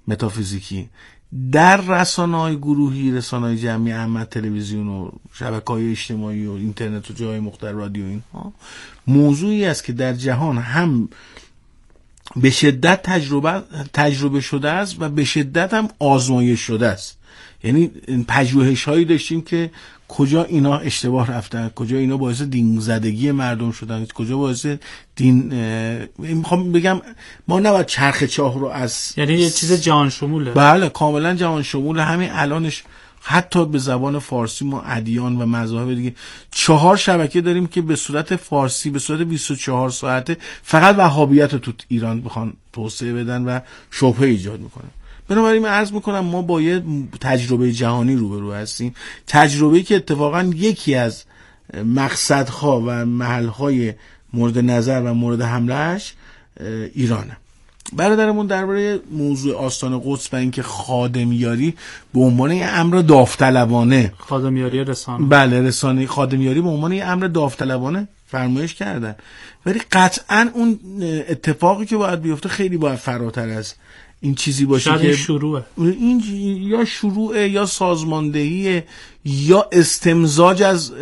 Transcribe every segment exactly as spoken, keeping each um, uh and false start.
متافیزیکی در رسانه‌های گروهی، رسانه‌های جمعی، احمد تلویزیون و شبکه‌های اجتماعی و اینترنت و جای مختلف، رادیو، اینها موضوعی است که در جهان هم به شدت تجربه تجربه شده است و به شدت هم آزمایش شده است. یعنی پژوهش‌هایی داشتیم که کجا اینا اشتباه رفتن، کجا اینا باعث دین زدگی مردم شدن، کجا باعث دین میخوام بگم ما نباید چرخ چاه رو از، یعنی یه چیز جهان شموله. بله کاملا جهان شموله. همین الانش حتی به زبان فارسی ما ادیان و مذاهب دیگه چهار شبکه داریم که به صورت فارسی به صورت بیست و چهار ساعته فقط وهابیت رو تو ایران میخوان توسعه بدن و شبهه ایجاد میکنن. بنابراین من عرض میکنم ما با یه تجربه جهانی روبرو هستیم، تجربه‌ای که اتفاقا یکی از مقصدها و محلهای مورد نظر و مورد حملهش ایرانه. برادرمون درباره موضوع آستان قدس و اینکه خادمیاری به عنوان یه امر داوطلبانه، خادمیاری رسانه، بله رسانه، خادمیاری به عنوان یه امر داوطلبانه فرمایش کردن، ولی قطعا اون اتفاقی که باید بیفته خیلی باید فراتر از این چیزی باشه که شروعه، این یا شروعه یا سازماندهی یا استمزاج از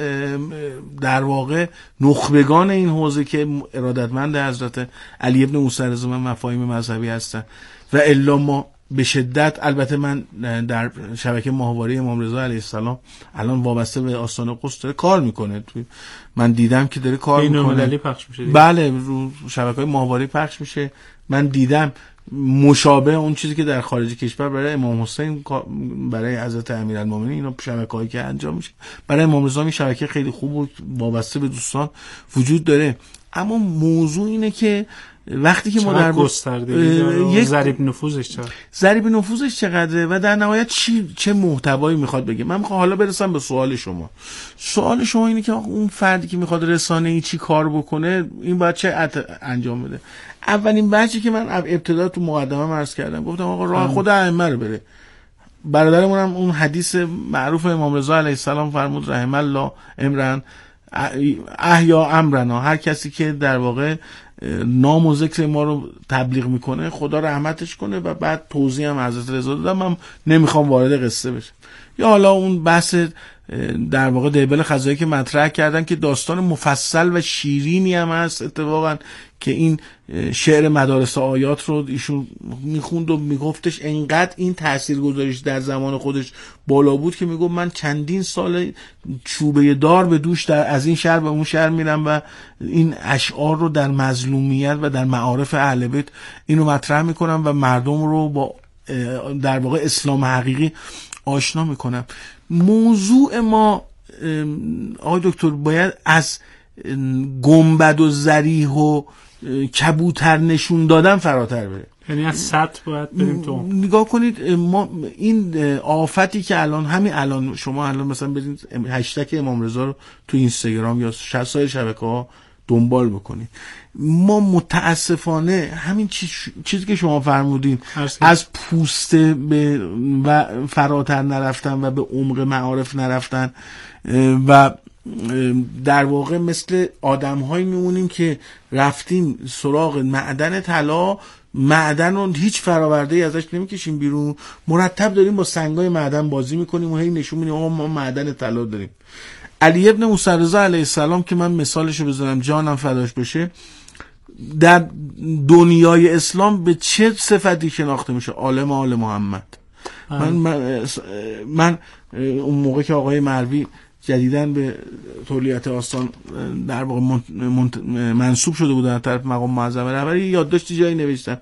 در واقع نخبگان این حوزه که ارادتمند حضرت علی ابن موسی رضی الله مفاهیم مذهبی هستن و الا ما به شدت. البته من در شبکه ماهواره امام رضا علیه السلام الان وابسته به آستان قدس داره کار میکنه، من دیدم که داره کار میکنه، پخش میشه. بله رو شبکه‌های ماهواره پخش میشه. من دیدم مشابه اون چیزی که در خارج کشور برای امام حسین، برای حضرت امیرالمومنین، اینا شبکه‌هایی که انجام میشه، برای امام رضا این شبکه خیلی خوب و وابسته به دوستان وجود داره. اما موضوع اینه که وقتی که ما در گستردگی ضریب نفوذش چقدر ضریب نفوذش چقدره و در نهایت چی چه محتوایی میخواد بگه. من میخوام حالا برسم به سوال شما. سوال شما اینه که اون فردی که میخواد رسانه‌ای چی کار بکنه، این باید چه انجام بده. اولین بحثی که من ابتدا تو مقدمه عرض کردم، گفتم آقا راه خود ائمه رو بره. برادرمون هم اون حدیث معروف امام رضا علیه السلام فرمود رحم الله امرن احیا امرنا، هر کسی که در واقع نام و ذکر ما رو تبلیغ میکنه خدا رحمتش کنه. و بعد توضیح هم حضرت رضا دادم، من نمیخوام وارد قصه بشم. یا حالا اون بحث در واقع دیبل خزایی که مطرح کردن که داستان مفصل و شیرینی هم هست اتفاقا، که این شعر مدارس آیات رو ایشون میخوند و میگفتش انقدر این تاثیرگذاریش در زمان خودش بالا بود که میگفت من چندین سال چوبه دار به دوش در از این شهر به اون شهر میرم و این اشعار رو در مظلومیت و در معارف اهل بیت اینو مطرح میکنم و مردم رو با در واقع اسلام حقیقی آشنا میکنم. موضوع ما آقای دکتر باید از گنبد و ذریح و کبوتر نشون دادن فراتر بره، یعنی از سطح باید بریم تو. نگاه کنید ما این آفتی که الان همین الان شما الان مثلا برید هشتگ امام رضا رو تو اینستاگرام یا سایر شبکه‌ها دنبال بکنید، ما متاسفانه همین چیزی که شما فرمودین از پوست به و فراتر نرفتن و به عمق معارف نرفتن و در واقع مثل آدم‌هایی میمونیم که رفتیم سراغ معدن طلا، معدن رو هیچ فراورده‌ای ازش نمیکشیم بیرون، مرتب داریم با سنگای معدن بازی میکنیم و هی نشون میدیم آقا ما معدن طلا داریم. علی ابن موسی رضا علیه السلام که من مثالشو بزنم جانم فداش بشه، در دنیای اسلام به چه صفتی شناخته میشه؟ عالم آل محمد. من, من من اون موقع که آقای مروی جدیداً به تولیت آستان در واقع منصوب شده بودن از طرف مقام معظم رهبری، یادداشتی جایی نوشتم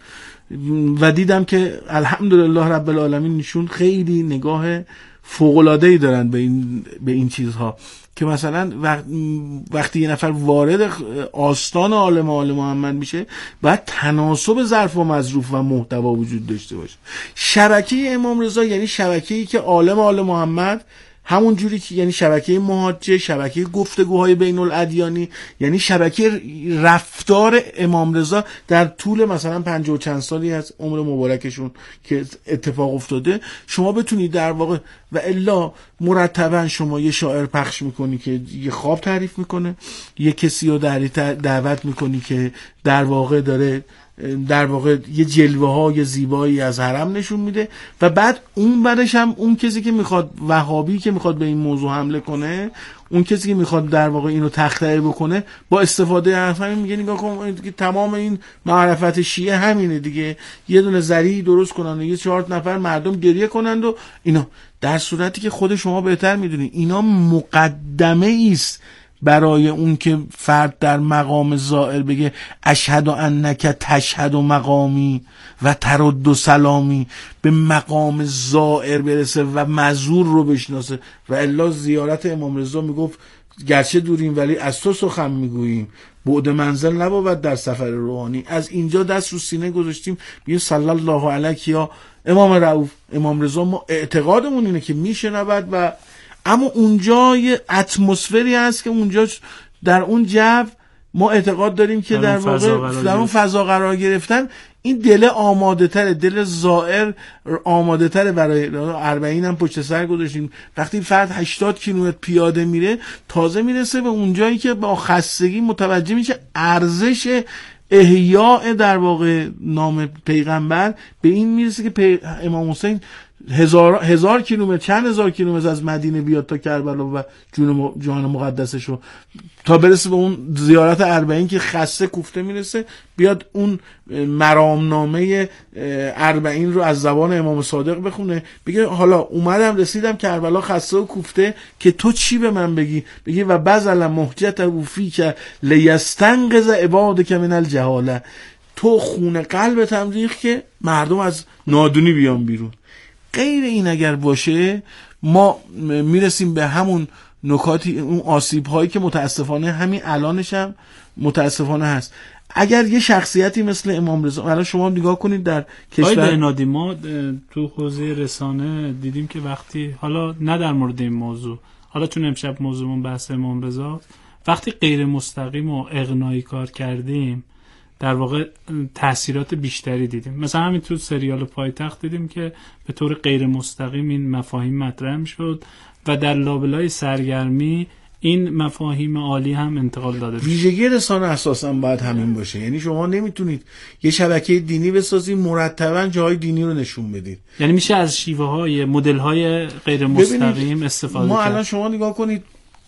و دیدم که الحمدلله رب العالمین نشون خیلی نگاه فوق‌العاده‌ای دارن به این به این چیزها، که مثلا وقتی یه نفر وارد آستان عالم آل محمد میشه باید تناسب ظرف و مظروف و محتوا وجود داشته باشه. شبکه امام رضا یعنی شبکه‌ای که عالم آل محمد، همون جوری که یعنی شبکه محاجه، شبکه گفتگوهای بین الادیانی، یعنی شبکه رفتار امام رضا در طول مثلا پنجاه و چند سالی از عمر مبارکشون که اتفاق افتاده، شما بتونید در واقع و الا مرتبا شما یه شاعر پخش میکنی که یه خواب تعریف میکنه، یه کسی رو دعوت میکنی که در واقع داره در واقع یه جلوه های زیبایی از حرم نشون میده و بعد اون بعدش هم اون کسی که میخواد وهابی که میخواد به این موضوع حمله کنه، اون کسی که میخواد در واقع اینو تخطئه بکنه، با استفاده از همین میگه نگاه کن تمام این معرفت شیعه همینه دیگه، یه دونه ذریع درست کنن یه چهار نفر مردم گریه کنند و اینا، در صورتی که خود شما بهتر میدونید اینا مقدمه است برای اون که فرد در مقام زائر بگه اشهد انک تشهد و مقامی و ترد و سلامی، به مقام زائر برسه و مزور رو بشناسه. و الا زیارت امام رضا میگفت گرچه دوریم ولی از تو سخن میگوییم، بعد منزل نبود در سفر روحانی. از اینجا دست رو سینه گذاشتیم بگیم صلی الله علیک یا امام رؤوف امام رضا، ما اعتقادمون اینه که میشنود و اما اونجا یه اتمسفری هست که اونجا در اون جو ما اعتقاد داریم که در واقع در اون فضا قرار گرفتن این دل آماده تره، دل زائر آماده تره برای اربعین هم پشت سر گذاشتیم. وقتی فرد هشتاد کیلومتر پیاده میره تازه میرسه به اونجایی که با خستگی متوجه میشه ارزش احیاء در واقع نام پیغمبر به این میرسه که پی... امام حسین هزار هزار کیلومتر چند هزار کیلومتر از مدینه بیاد تا کربلا و جون جان مقدسشو تا برسه به اون زیارت اربعین که خسته کوفته میرسه، بیاد اون مرامنامه اربعین رو از زبان امام صادق بخونه، بگه حالا اومدم رسیدم کربلا خسته و کوفته که تو چی به من بگی؟ بگی و بذل محجت و فیک لیستنقذ عبادک من الجهاله، تو خون قلبت هم ریخت که مردم از نادونی بیان بیرون. غیر این اگر باشه ما میرسیم به همون نکاتی، اون آسیب هایی که متاسفانه همین الانش هم متاسفانه هست. اگر یه شخصیتی مثل امام رضا، الان شما نگاه کنید در کشور نادی، ما تو حوزه رسانه دیدیم که وقتی، حالا نه در مورد این موضوع، حالا چون امشب موضوعمون بحث امام رضا، وقتی غیر مستقیم و اغنایی کار کردیم در واقع تأثیرات بیشتری دیدیم. مثلا همین تو سریال پایتخت دیدیم که به طور غیر مستقیم این مفاهیم مطرح شد و در لابلای سرگرمی این مفاهیم عالی هم انتقال داده شد. ویژگی رسانه اساسا باید همین باشه، یعنی شما نمیتونید یه شبکه دینی بسازید مرتبا جای دینی رو نشون بدید، یعنی میشه از شیوه های مدل های غیر مستقیم استفاده ما کرد. الان شما نگاه کنید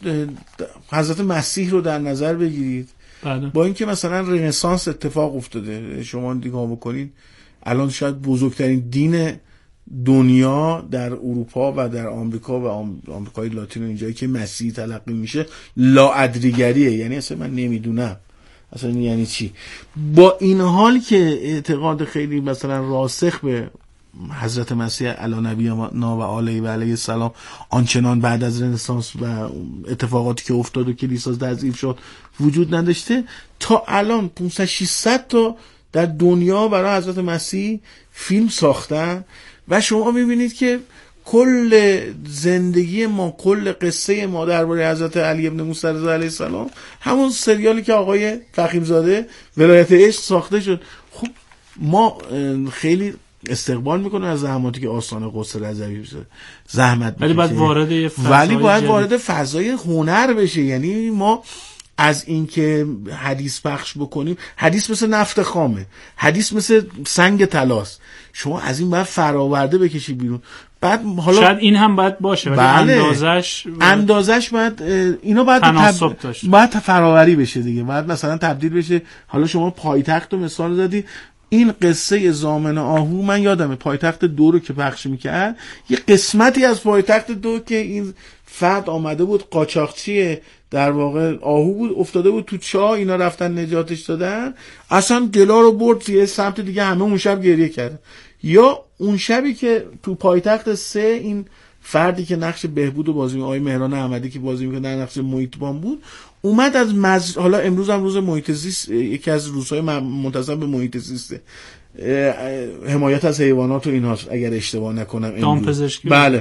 حضرت مسیح رو در نظر بگیرید، بله. با اینکه مثلا رنسانس اتفاق افتاده، شما نگاه بکنید الان شاید بزرگترین دین دنیا در اروپا و در آمریکا و آمریکای لاتین اینجایی که مسیحی تلقی میشه لاادریگریه، یعنی اصلا من نمیدونم اصلا یعنی چی. با این حال که اعتقاد خیلی مثلا راسخ به حضرت مسیح علی نبینا و علیه و علیه السلام آنچنان بعد از رنسانس و اتفاقاتی که افتاد و کلیسا تضعیف شد وجود نداشته، تا الان پانصد ششصد تا در دنیا برای حضرت مسیح فیلم ساختن و شما میبینید که کل زندگی ما، کل قصه ما درباره حضرت علی ابن موسی رضا علیه السلام همون سریالی که آقای فخیمزاده ولایت عشق ساخته شد. خب ما خیلی استقبال میکنه از زحماتی که آستان قدس رضوی زحمت ولی باید وارد یه ولی باید وارد فضای هنر بشه. یعنی ما از اینکه حدیث پخش بکنیم، حدیث مثل نفت خامه، حدیث مثل سنگ طلاست، شما از این باید فراورده بکشی بیرون. بعد حالا شاید این هم باید باشه ولی بله. اندازش اندازش باید اینا باید تناسب تب... داشته، باید فراوری بشه دیگه، باید مثلا تبدیل بشه. حالا شما پایتخت رو مثال زدی، این قصه زامن آهو من یادمه پایتخت دو رو که پخش میکرد، یه قسمتی از پایتخت دو که این فرد آمده بود قاچاقچی در واقع آهو بود، افتاده بود تو چاه، اینا رفتن نجاتش دادن، اصلا گلا رو برد یه سمت دیگه، همه اون شب گریه کردن. یا اون شبی که تو پایتخت سه این فردی که نقش بهبود و بازی می‌کنه، آقای مهران احمدی که بازی می‌کنه در نقش محیطبان بود، اومد از مز... حالا امروز هم روز محیط زیست، یکی از روزهای منتظم به محیط زیسته، حمایت از حیوانات و اینهاست اگر اشتباه نکنم، دامپزشکی. بله.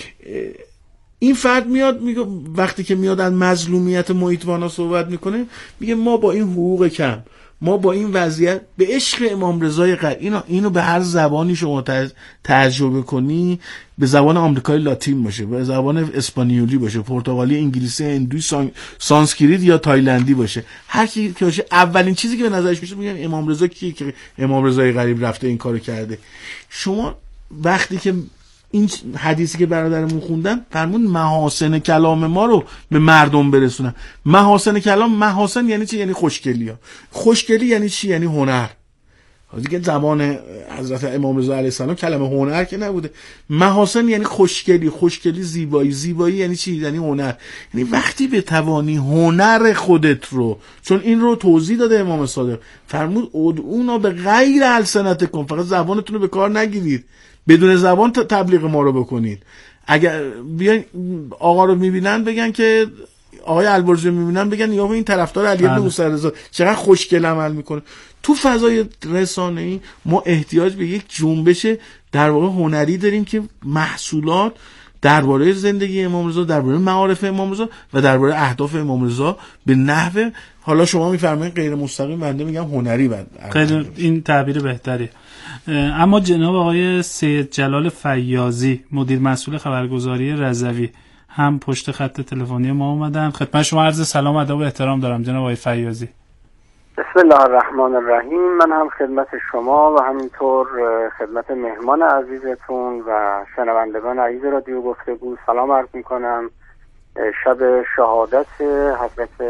این فرد میاد میگه وقتی که میاد از مظلومیت محیطبانا صحبت میکنه، میگه ما با این حقوق کم، ما با این وضعیت به عشق امام رضای غر اینو اینو به هر زبانی شما ترجمه کنی، به زبان آمریکایی لاتین باشه، به زبان اسپانیولی باشه، پرتغالی، انگلیسی، هندی، سان... سانسکریت یا تایلندی باشه، هر کی که باشه، اولین چیزی که به نظرش میشه میگن امام رضا کیه که امام رضای غریب رفته این کارو کرده. شما وقتی که این حدیثی که برادرمون خوندن فرمون محاسن کلام ما رو به مردم برسونن. محاسن کلام، محاسن یعنی چی؟ یعنی خوشگلی ها. خوشگلی یعنی چی؟ یعنی هنر. دیگه زبان حضرت امام رضا علیه السلام کلمه هنر که نبوده. محاسن یعنی خوشگلی، خوشگلی زیبایی، زیبایی یعنی چی؟ یعنی هنر. یعنی وقتی بتوانی هنر خودت رو، چون این رو توضیح داده امام صادق، فرمود ادعونا به غیر السنتکم، فقط زبانتون رو به کار نگیرید، بدون زبان تبلیغ ما رو بکنید. اگر بیان آقا رو میبینن بگن که آقای البرزی میبینن بگن یا این طرفدار علی بن موسی رضا چقدر خوشگل عمل میکنه. تو فضای رسانه‌ای ما احتیاج به یک جنبش در واقع هنری داریم که محصولات درباره زندگی امام رضا، درباره معارف امام رضا و درباره اهداف امام رضا به نحو، حالا شما میفرمایید غیر مستقیم، بنده میگم هنری، بعد خیلی این تعبیر بهتری. اما جناب آقای سید جلال فیاضی، مدیر مسئول خبرگزاری رضوی، هم پشت خط تلفنی ما اومدن. خدمت شما عرض سلام و ادب و احترام دارم جناب آقای فیاضی. بسم الله الرحمن الرحیم. من هم خدمت شما و همینطور خدمت مهمان عزیزتون و شنوندگان عزیز رادیو گفتگو سلام عرض میکنم. شب شهادت حضرت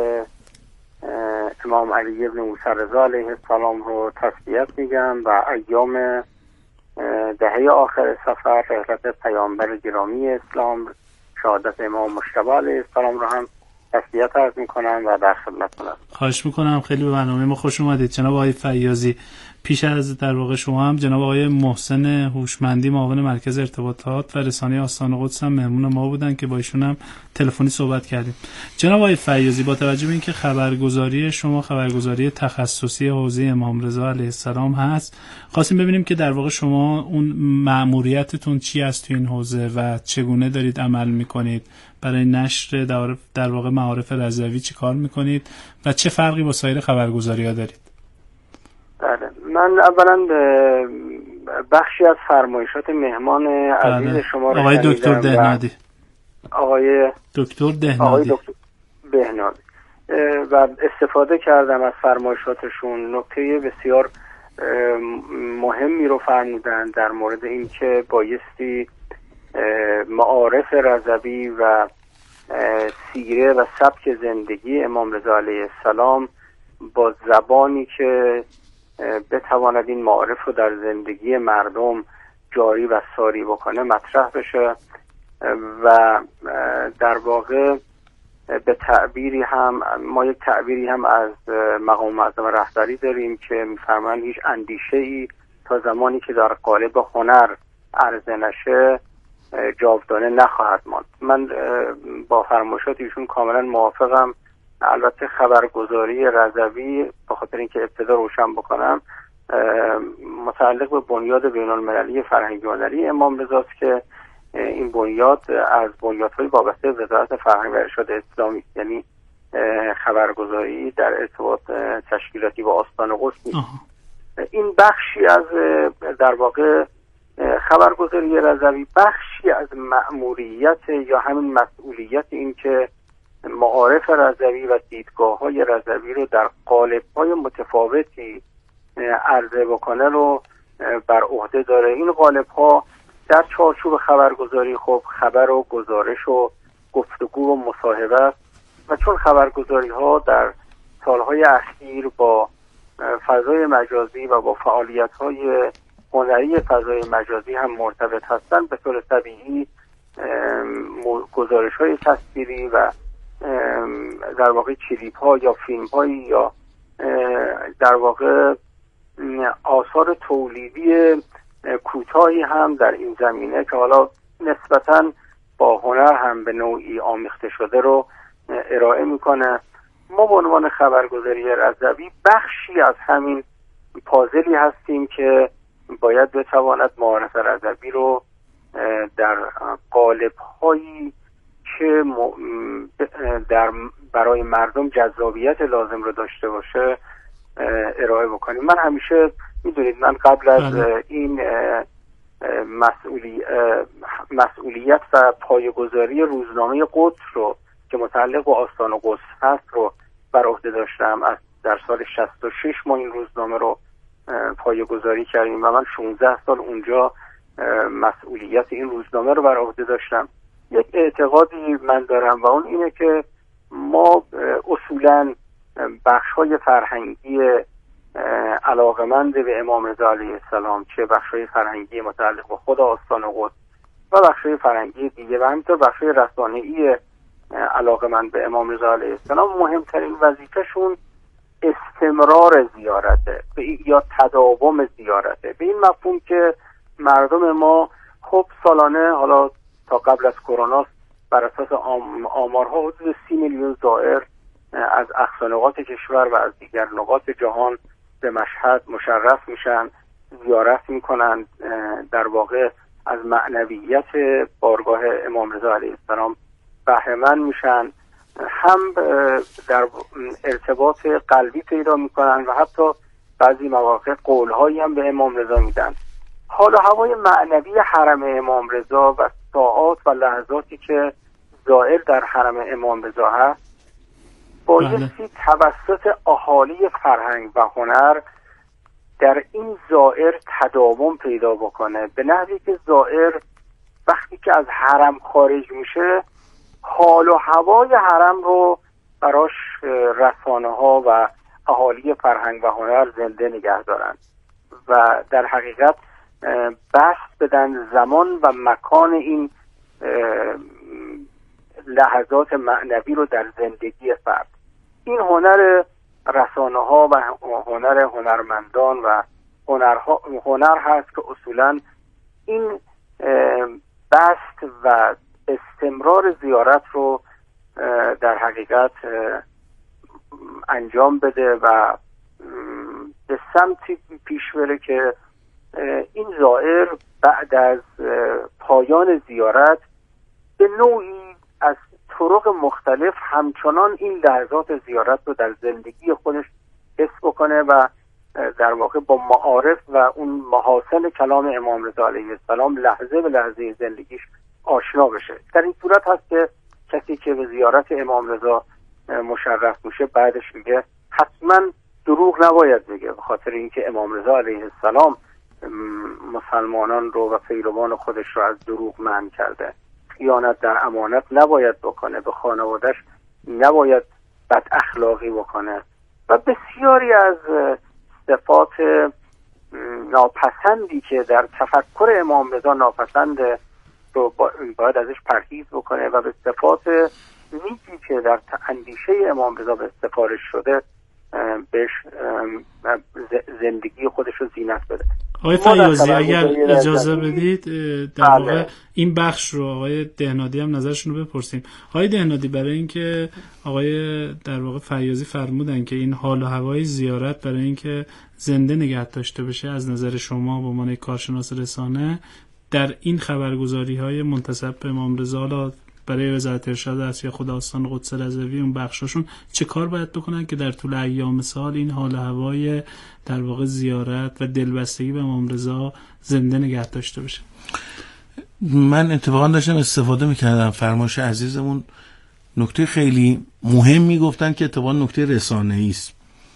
امام علی بن موسی رضا علیه السلام رو تسلیت میگم و ایام دهه آخر سفر رحلت پیامبر گرامی اسلام شهادت امام مجتبی علیه السلام رو هم تسلیت عرض میکنم و در خدمتتون هستم. خواهش میکنم، خیلی به برنامه ما خوش اومدید جناب آقای فیاضی. پیش از در واقع شما هم جناب آقای محسن هوشمندی، معاون مرکز ارتباطات و رسانه آستان قدس هم مهمون ما بودن که با ایشون هم تلفنی صحبت کردیم. جناب آقای فیاضی، با توجه به اینکه خبرگزاری شما خبرگزاری تخصصی حوزه امام رضا علیه السلام هست، خواستیم ببینیم که در واقع شما اون مأموریتتون چی است تو این حوزه و چگونه دارید عمل میکنید برای نشر در واقع معارف رضوی، چی کار میکنید و چه فرقی با سایر خبرگزاری‌ها دارید؟ بله، من اولا بخشی از فرمایشات مهمان عزیز بله. شما رو آقای دکتر دهنادی آقای دکتر دهنادی آقای دکتر بهنادی و استفاده کردم از فرمایشاتشون. نکته بسیار مهمی رو فرمودن در مورد اینکه بایستی معارف رضوی و سیره و سبک زندگی امام رضا علیه السلام با زبانی که بتواند این معارف رو در زندگی مردم جاری و ساری بکنه مطرح بشه و در واقع به تعبیری هم ما یک تعبیری هم از مقام معظم رهبری داریم که میفرمایند هیچ اندیشه ای تا زمانی که در قالب هنر عرضه نشه جاودانه نخواهد ماند. من با فرمایشات ایشون کاملا موافقم. البته خبرگزاری رضوی به خاطر اینکه ابتدا روشن بکنم متعلق به بنیاد بین المللی فرهنگی هنری امام رضا است که این بنیاد از بنیادهای وابسته به وزارت فرهنگ و ارشاد اسلامی، یعنی خبرگزاری در ارتباط تشکیلاتی با آستان قدس نیست. این بخشی از در واقع خبرگزاری رضوی بخشی از مأموریت یا همین مسئولیت این که معارف رضوی و دیدگاه‌های رضوی رو در قالب‌های متفاوتی عرضه بکنه رو بر عهده داره. این قالب‌ها در چارچوب خبرگزاری خب خبر و گزارش و گفتگو و مصاحبه است و چون خبرگزاری‌ها در سالهای اخیر با فضای مجازی و با فعالیت‌های هنری فضای مجازی هم مرتبط هستند، به طور طبیعی گزارش‌های تصویری و در واقع کلیپ‌ها یا فیلم‌هایی یا در واقع آثار تولیدی کوتاهی هم در این زمینه که حالا نسبتاً با هنر هم به نوعی آمیخته شده رو ارائه میکنه. ما به عنوان خبرگزاری رضوی بخشی از همین پازلی هستیم که باید بتواند معارف رضوی رو در قالب‌هایی که در برای مردم جذابیت لازم رو داشته باشه ارائه بکنیم. من همیشه میدونید من قبل از این مسئولی مسئولیت و پایه‌گذاری روزنامه قدس رو که متعلق به آستان قدس هست رو بر عهده داشتم. از در سال شصت و شش ما این روزنامه رو پایه‌گذاری کردیم و من شانزده سال اونجا مسئولیت این روزنامه رو بر عهده داشتم. یک اعتقادی من دارم و اون اینه که ما اصولاً بخش‌های فرهنگی علاقمند به امام رضا علیه السلام، چه بخش‌های فرهنگی متعلق به خود آستان قدس و بخش‌های فرهنگی دیگه و همینطور بخش‌های رسانه‌ای علاقمند به امام رضا علیه السلام، مهمترین وظیفه‌شون استمرار زیارته یا تداوم زیارته، به این مفهوم که مردم ما خب سالانه حالا تا قبل از کرونا بر اساس آم، آمارها حدود سی میلیون زائر از اقصا نقاط کشور و از دیگر نقاط جهان به مشهد مشرف میشن، زیارت میکنن، در واقع از معنویت بارگاه امام رضا علیه السلام بهره مند میشن، هم در ارتباط قلبی پیدا میکنن و حتی بعضی مواقع قولهایی هم به امام رضا میدن. حال و هوای معنوی حرم امام رضا و ساعات و لحظاتی که زائر در حرم امام رضا هست بایستی توسط اهالی فرهنگ و هنر در این زائر تداوم پیدا بکنه، به نحوی که زائر وقتی که از حرم خارج میشه حال و هوای حرم رو براش رسانه ها و اهالی فرهنگ و هنر زنده نگه دارن و در حقیقت بسط بدن زمان و مکان این لحظات معنوی رو در زندگی فرد. این هنر رسانه ها و هنر هنرمندان و هنرها هنر هست که اصولا این بسط و استمرار زیارت رو در حقیقت انجام بده و به سمتی پیش بره که این زائر بعد از پایان زیارت به نوعی از طرق مختلف همچنان این لحظات زیارت رو در زندگی خودش حس بکنه و در واقع با معارف و اون محاسن کلام امام رضا علیه السلام لحظه به لحظه زندگیش آشنا بشه. در این صورت هست که کسی که به زیارت امام رضا مشرف میشه بعدش میگه حتما دروغ نباید بگه، به خاطر اینکه امام رضا علیه السلام مسلمانان رو و پیروان خودش رو از دروغ منع کرده، خیانت در امانت نباید بکنه، به خانواده‌اش نباید بد اخلاقی بکنه و بسیاری از صفات ناپسندی که در تفکر امام رضا ناپسنده رو باید ازش پرهیز بکنه و به صفات نیکی که در اندیشه امام رضا به سفارش شده بهش زندگی خودش رو زینت بده. آقای فیاضی اگر اجازه بدید در واقع این بخش رو آقای دهنادی هم نظرشون رو بپرسیم. آقای دهنادی، برای اینکه آقای در واقع فیاضی فرمودن که این حال و هوای زیارت برای اینکه زنده نگه داشته بشه، از نظر شما به عنوان کارشناس رسانه در این خبرگزاری‌های منتسب به امام رضا برای وزارت ارشاد اسیا خود آستان قدس رضوی اون بخشاشون چه کار باید بکنن که در طول ایام سال این حال و هوای در واقع زیارت و دلبستگی به امام رضا زنده نگه داشته بشه؟ من اتفاقا داشتم استفاده میکردم فرمایش عزیزمون، نکته خیلی مهم میگفتن که اتفاقا نکته رسانه‌ای است.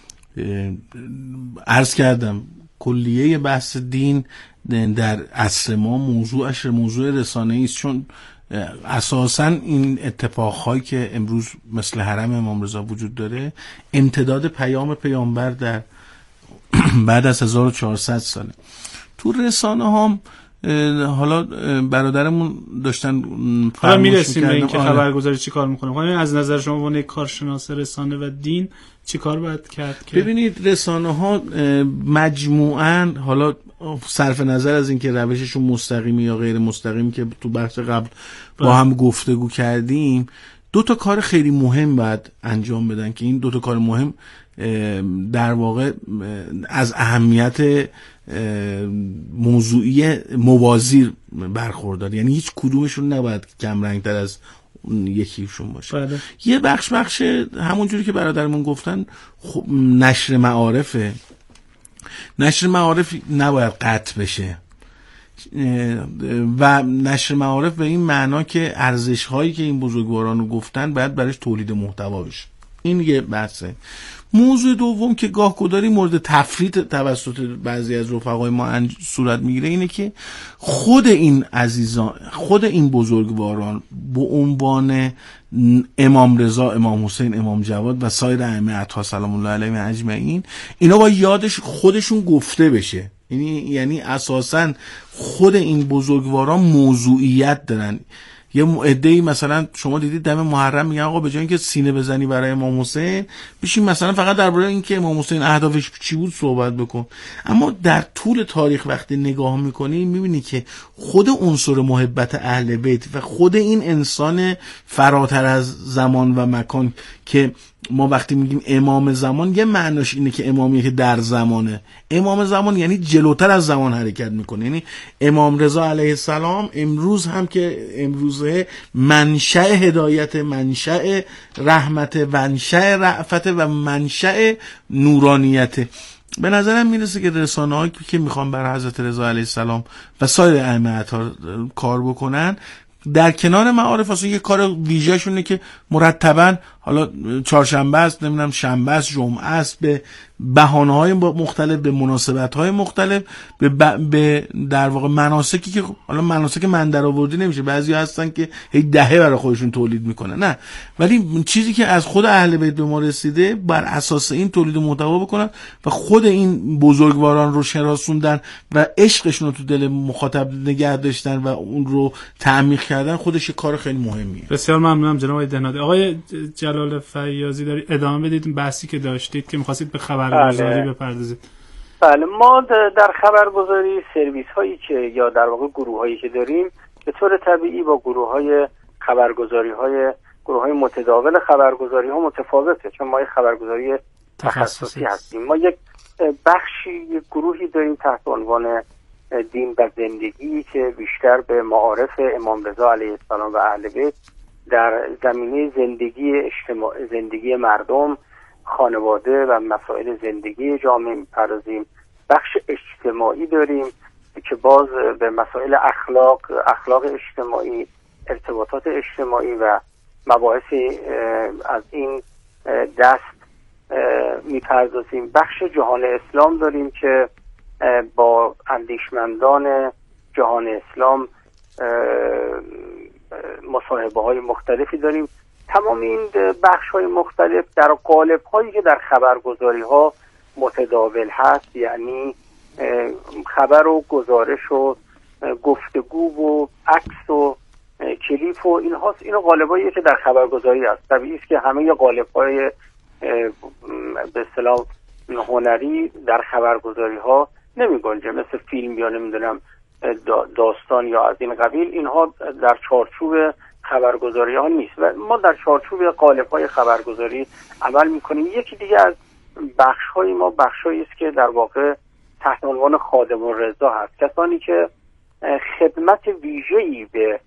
عرض کردم کلیه بحث دین در عصر ما موضوعش موضوع رسانه‌ای است، چون اساساً این اتفاقهایی که امروز مثل حرم امام رضا وجود داره امتداد پیام پیامبر در بعد از هزار و چهارصد ساله. تو رسانه هم حالا برادرمون داشتن حالا میرسیم به این که خبرگزاری چی کار میکنه. خواهیم از نظر شما عنوان کارشناس رسانه و دین چی کار باید کرد؟ که ببینید رسانه ها مجموعاً، حالا صرف نظر از اینکه روششون مستقیمی یا غیر مستقیمی که تو بحث قبل با هم گفتگو کردیم، دو تا کار خیلی مهم باید انجام بدن که این دو تا کار مهم در واقع از اهمیت موضوعی موازی برخوردار، یعنی هیچ کدومشون نباید کم رنگتر از یکیشون باشه. بله. یه بخش بخش همونجوری که برادرمون گفتن خب نشر معارفه. نشر معارف نباید قطع بشه و نشر معارف به این معنا که ارزش هایی که این بزرگواران رو گفتن باید برایش تولید محتوا بشه. این یه بحثه. موضوع دوم که گاه گداری مورد تفریط توسط بعضی از رفقای ما صورت میگیره اینه که خود این عزیزان، خود این بزرگواران به عنوان امام رضا، امام حسین، امام جواد و سایر ائمه اطهار سلام الله علیهم اجمعین، اینا با یادش خودشون گفته بشه. یعنی یعنی اساساً خود این بزرگواران موضوعیت دارن. یه عده‌ای مثلا شما دیدید دم محرم میگن آقا به جای اینکه سینه بزنی برای امام حسین بشین مثلا فقط درباره اینکه امام حسین اهدافش چی بود صحبت بکن. اما در طول تاریخ وقتی نگاه میکنی میبینی که خود عنصر محبت اهل بیت و خود این انسان فراتر از زمان و مکان که ما وقتی میگیم امام زمان یه معناش اینه که امامیه که در زمانه. امام زمان یعنی جلوتر از زمان حرکت میکنه. یعنی امام رضا علیه السلام امروز هم که امروزه منشأ هدایت، منشأ رحمت، منشأ رأفت و منشأ نورانیت. به نظرم میرسه که رسانه‌هایی که میخوان بر حضرت رضا علیه السلام و سایر ائمه اطهار کار بکنن در کنار معارف اصلا یه کار ویژه شونه که مرتباً حالا چهارشنبه است، نمیدونم شنبه است، جمعه است، به بهانه‌های مختلف، به مناسبت‌های مختلف، به, ب... به در واقع مناسکی که حالا مناسک من درآوردی نمیشه، بعضیا هستن که هی دهه برای خودشون تولید میکنن، نه، ولی چیزی که از خود اهل بیت به ما رسیده بر اساس این تولید محتوا بکنن و خود این بزرگواران رو شناسوندن و عشقشون رو تو دل مخاطب نگه داشتن و اون رو تعمیق کردن، خودش کار خیلی مهمیه. بسیار ممنونم جناب آقای دهنادی. آقای جلال فیاضی داری ادامه بدید بحثی که داشتید که می‌خواستید به خبرگزاری بله. بپردازید. بله، ما در خبرگزاری سرویس هایی که یا در واقع گروه هایی که داریم به طور طبیعی با گروه های خبرگزاری های گروه های متداول خبرگزاری ها متفاوته، چون ما یک خبرگزاری تخصصی هستیم. ما یک بخشی یک گروهی داریم تحت عنوان دین و زندگی که بیشتر به معارف امام رضا علیه السلام و اهل بیت در زمینه زندگی اجتماع، زندگی مردم، خانواده و مسائل زندگی جامعه می‌پردازیم. بخش اجتماعی داریم که باز به مسائل اخلاق، اخلاق اجتماعی، ارتباطات اجتماعی و مباحث از این دست می‌پردازیم. بخش جهان اسلام داریم که با اندیشمندان جهان اسلام مصاحبه های مختلفی داریم. تمام این بخش های مختلف در قالب هایی که در خبرگزاری ها متداول هست، یعنی خبر و گزارش و گفتگو و عکس و کلیپ و این هاست. این قالب هایی که در خبرگزاری هست. طبیعی است که همه قالب های به اصطلاح هنری در خبرگزاری ها نمی گنجه، مثل فیلم یا نمیدونم داستان یا از این قبیل، اینها در چارچوب خبرگزاری ها نیست و ما در چارچوب قالب های خبرگزاری عمل میکنیم. یکی دیگه از بخش های ما بخشایی است که در واقع تحت عنوان خادم الرضا هست، کسانی که خدمت ویژه‌ای به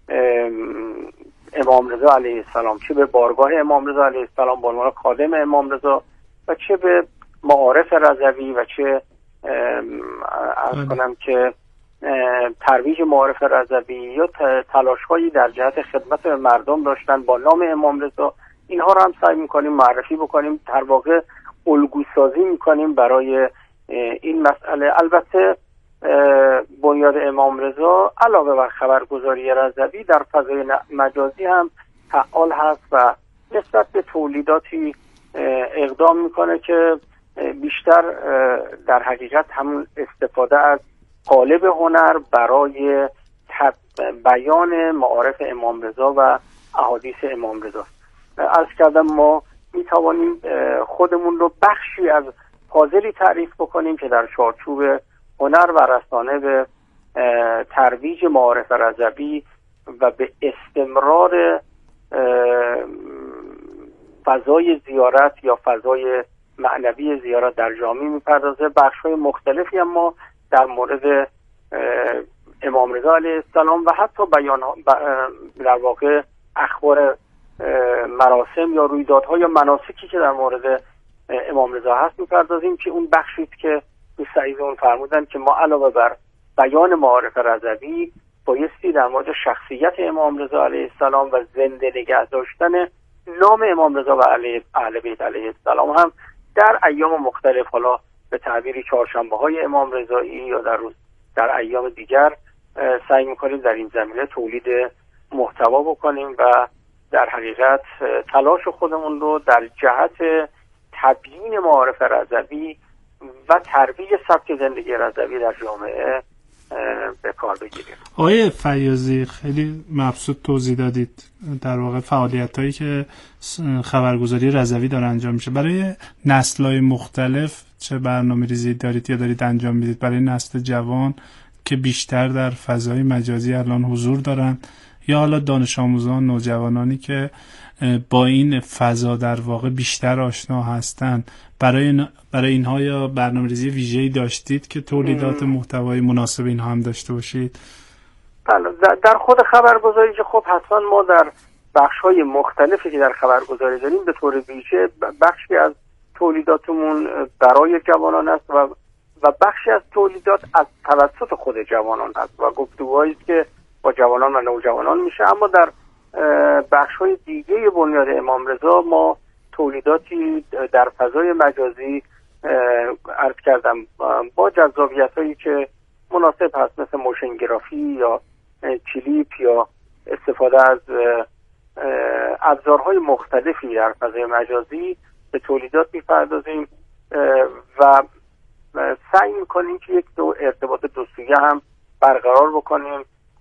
امام رضا علیه السلام، چه به بارگاه امام رضا علیه السلام به عنوان خادم امام رضا و چه به معارف رضوی و چه عرض کنم که ترویج معارف رضوی یا تلاش‌هایی در جهت خدمت به مردم داشتن با نام امام رضا، اینها رو هم سعی می‌کنیم معرفی بکنیم، در واقع الگوسازی می‌کنیم برای این مسئله. البته بنیاد امام رضا علاوه بر خبرگزاری رضوی در فضای مجازی هم فعال هست و نسبت به تولیداتی اقدام میکنه که بیشتر در حقیقت همون استفاده از قالب هنر برای بیان معارف امام رضا و احادیث امام رضا. عرض کردم ما میتوانیم خودمون رو بخشی از حاضری تعریف بکنیم که در چارچوب هنر و رسانه به ترویج معارف رضوی و به استمرار فضای زیارت یا فضای معنوی زیارت در جامعه میپردازه. بخش‌های مختلفی هم ما در مورد امام رضا علیه السلام و حتی بیان در واقع اخبار مراسم یا رویدادها یا مناسکی که در مورد امام رضا هست میپردازیم که اون بخشی است که دوست عزیز اون فرمودن که ما علاوه بر بیان معارف رضوی بایستی در مورد شخصیت امام رضا علیه السلام و زنده نگه داشتن نام امام رضا و علیه اهل بیت علیه السلام هم در ایام مختلف، حالا به تعبیری چهارشنبه های امام رضایی یا در روز در ایام دیگر، سعی میکنیم در این زمینه تولید محتوا بکنیم و در حقیقت تلاش خودمون رو در جهت تبیین معارف رضوی و ترویج سبک زندگی رضوی در جامعه به کار بگیریم. آقای فیاضی خیلی مبسوط توضیح دادید در واقع فعالیتایی که خبرگزاری رضوی داره انجام میشه. برای نسل‌های مختلف چه برنامه‌ریزی دارید یا دارید انجام میدید برای نسل جوان که بیشتر در فضای مجازی الان حضور دارن، یا حالا دانش آموزان، نوجوانانی که با این فضا در واقع بیشتر آشنا هستند، برای برای اینها یا برنامه‌ریزی ویژه‌ای داشتید که تولیدات محتوای مناسب اینها هم داشته باشید؟ بله، در خود خبرگزاری که خب حتما ما در بخش‌های مختلفی که در خبرگزاری داریم به طور ویژه بخشی از تولیداتمون برای جوانان است و و بخشی از تولیدات از توسط خود جوانان است و گفتگوهایی است که با جوانان و نوجوانان میشه. اما در بخش‌های دیگه بنیاد امام رضا ما تولیداتی در فضای مجازی عرض کردم با جذابیت‌هایی که مناسب هست، مثل موشن گرافی یا کلیپ یا استفاده از ابزارهای مختلفی در فضای مجازی به تولیدات می‌پردازیم و سعی می‌کنیم که یک دو ارتباط دو سویه هم برقرار بکنیم،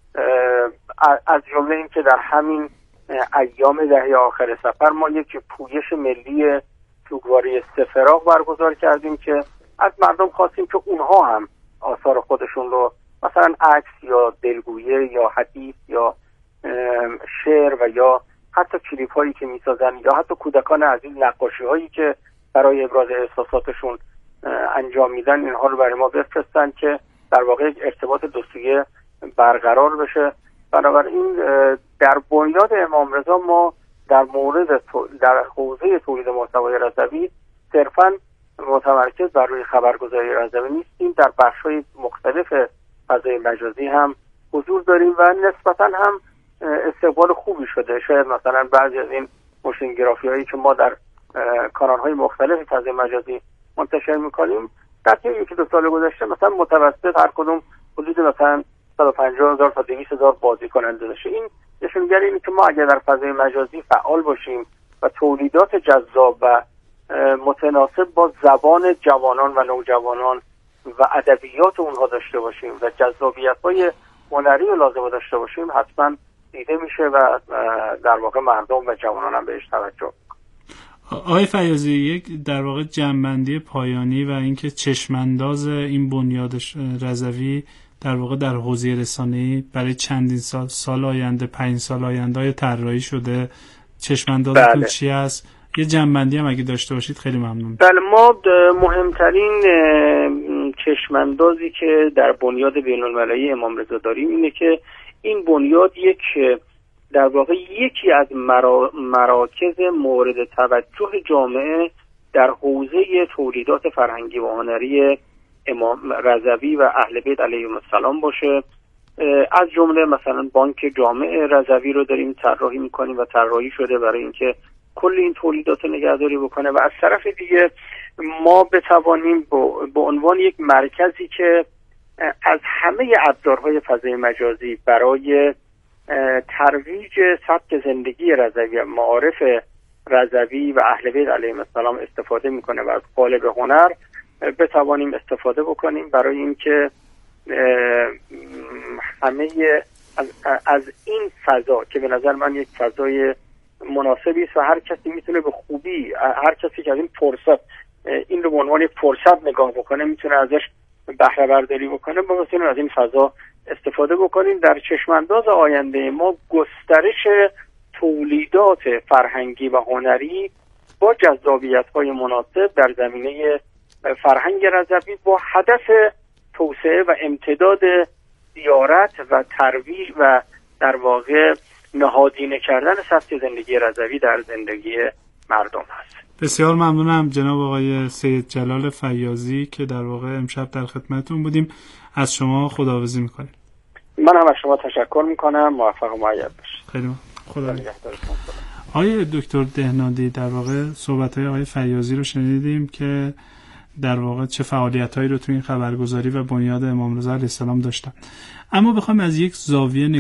از جمله این که در همین ایام دهه آخر سفر ما یک پویش ملی سوگواری سفراغ برگزار کردیم که از مردم خواستیم که اونها هم آثار خودشون رو مثلا عکس یا دلگویه یا حدیث یا شعر و یا حتی کلیپ هایی که میسازن یا حتی کودکان عزیز نقاشی هایی که برای ابراز احساساتشون انجام میدن اینها رو برای ما بفرستن که در واقع یک ارتباط دو سویه برقرار بشه. بنابراین در بنیاد امام رضا ما در مورد در حوزه تولید محتوای رضوی صرفاً متمرکز بر روی خبرگزاری رضوی نیستیم، در بخش‌های مختلف فضای مجازی هم حضور داریم و نسبتاً هم استقبال خوبی شده. شاید مثلا بعضی از این موشن گرافی هایی که ما در کانال‌های مختلف فضای مجازی منتشر می‌کنیم در طی یکی دو سال گذشته مثلا متوسط هر کدوم حدود مثلا صد و پنجاه هزار تا دویست هزار بازی کننده داشته. این نشونگر اینه که ما اگر در فضای مجازی فعال باشیم و تولیدات جذاب و متناسب با زبان جوانان و نوجوانان و ادبیات اونها داشته باشیم و جذابیت‌های هنری لازم داشته باشیم، حتما دیده میشه و در واقع مردم و جوانان هم بهش توجه. آقای فیاضی، یک در واقع جمع‌بندی پایانی و اینکه چشمانداز این بنیاد رضوی در واقع در حوزه رسانه‌ای برای چندین سال سال آینده، پنج سال آینده های طراحی شده، چشماندازتون بله. چی است؟ یه جمع‌بندی هم اگه داشته باشید خیلی ممنون. بله، ما مهمترین چشماندازی که در بنیاد بین‌المللی امام رضا داریم اینه که این بنیاد یک در واقع یکی از مرا... مراکز مورد توجه جامعه در حوزه تولیدات فرهنگی و هنری امام رضوی و اهل بیت علیهم السلام باشه. از جمله مثلا بانک جامع رضوی رو داریم طراحی میکنیم و طراحی شده برای اینکه کل این تولیدات رو نگهداری بکنه و از طرف دیگه ما بتوانیم به عنوان یک مرکزی که از همه ابزارهای فضای مجازی برای ترویج سبک زندگی رضوی و معارف رضوی و اهل بیت علیهم السلام استفاده میکنه و از قالب هنر بتوانیم استفاده بکنیم برای اینکه همه از, از این فضا که به نظر من یک فضای مناسبی است و هر کسی میتونه به خوبی، هر کسی که از این فرصت این رو به عنوان یک فرصت نگاه بکنه میتونه ازش بهره برداری بکنه، ما میتونیم از این فضا استفاده بکنیم. در چشمانداز آینده ما گسترش تولیدات فرهنگی و هنری با جذابیت‌های مناسب در زمینه فرهنگ رضوی با هدف توسعه و امتداد زیارت و ترویج و در واقع نهادینه کردن سبک زندگی رضوی در زندگی مردم هست. بسیار ممنونم جناب آقای سید جلال فیاضی که در واقع امشب در خدمتتون بودیم. از شما خداحافظی میکنیم. من هم از شما تشکر میکنم. موفق و مؤید باشید. خیلی خدا نگهدارتون. آقای دکتر دهنادی، در واقع صحبت‌های آقای فیاضی رو شنیدیم که در واقع چه فعالیت‌هایی رو تو این خبرگزاری و بنیاد امام رضا علیه السلام داشتن. اما بخوایم از یک زاویه